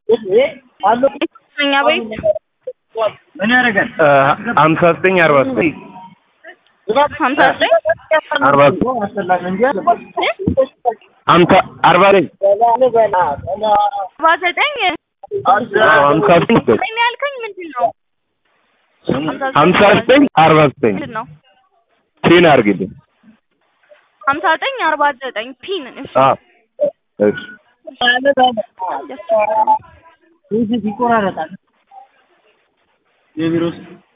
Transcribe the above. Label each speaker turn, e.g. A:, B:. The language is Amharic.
A: እኛ ቤት
B: ምን ያደርጋል?
C: 59 49
A: ያልከኝ ምንድነው?
C: 59 49
A: ነው
C: ፒን አድርግልኝ
A: 59 49 ፒን እሺ
C: እሺ
B: ይቆራረጣል የቢሮስ